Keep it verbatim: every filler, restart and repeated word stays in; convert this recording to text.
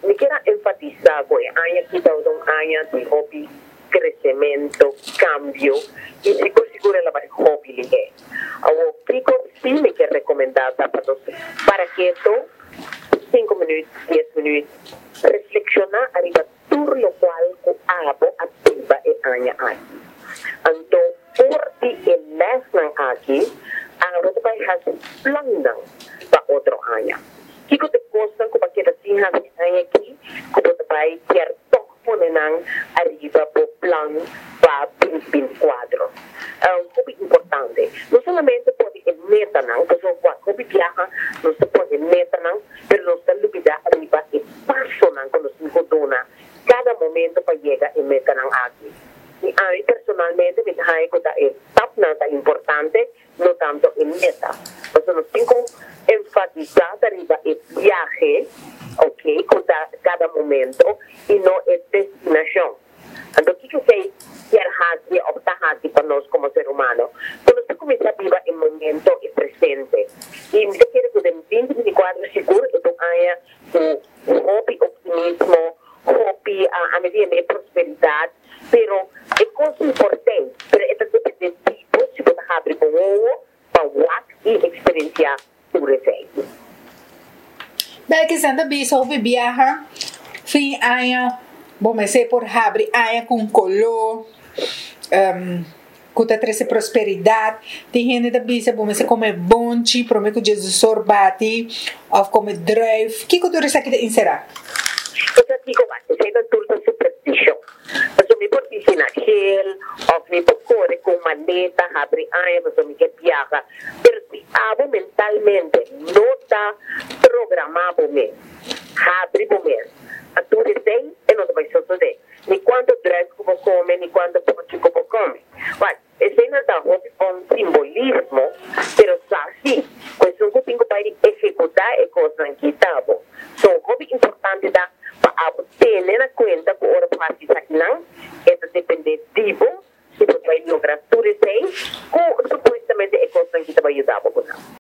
me quiero enfatizar, güey, hay aquí todo un año de hobby, crecimiento, cambio, y seguro, seguro la va a hobby lige. Ahora, pico, sí me quiero recomendar para para que esto, cinco minutos, diez minutos, reflexionar arriba todo lo cual hago activa el año aquí. Entonces, por el lesson aquí, ahora te vas a hacer plan para otro año. ¿Qué te cuesta como que te sigas aquí? Como te vas a querer poner arriba por plan para veinte veinticuatro. Es muy importante. No solamente puede el meta, pues cuando viaja, no se puede meta, pero no se olvida arriba el paso cuando se dona cada momento para llegar el meta aquí. Y a mí personalmente me deja que el top nada importante, no tanto el meta. Entonces, no tengo enfatizar arriba el viaje, ok, con cada momento, y no el destinación. Entonces, ¿qué que quiere hacer o está haciendo para nosotros como ser humano? Cuando usted comienza a vivir el momento y presente, y me quiere que en veinte veinticuatro seguro que tú haya un hobby optimismo, hobby a, a medida de prosperidad, pero es cosa importante, pero esto depende del tipo, si puede abrir con uno, para y experienciar tu receita. Bem, que sendo bicho viaja, fim aia, bom, mas é por abrir aia com color, um, com a trazer prosperidade. Tem gente da bicha, bom, mas é comer bonchi, prometo que Jesus sorbati, ou comer drive. Que que tu resta aqui de inserar? Eu já digo, vai, sei da turma superstition. Mas eu me portici na gel, ou me pocore com maleta, abrir aia, mas eu me que viaja. Pero si hago mentalmente, no está programado mesmo. Abre o mês. A tu receita e não vai suceder. Ni quanto dress que vou comer, ni quanto pote que vou comer. Mas, esse ainda está um simbolismo, pero assim, questão que eu tenho para executar é coisa que está bom. Então, o hobby importante da para ter na conta que ora parte aqui não,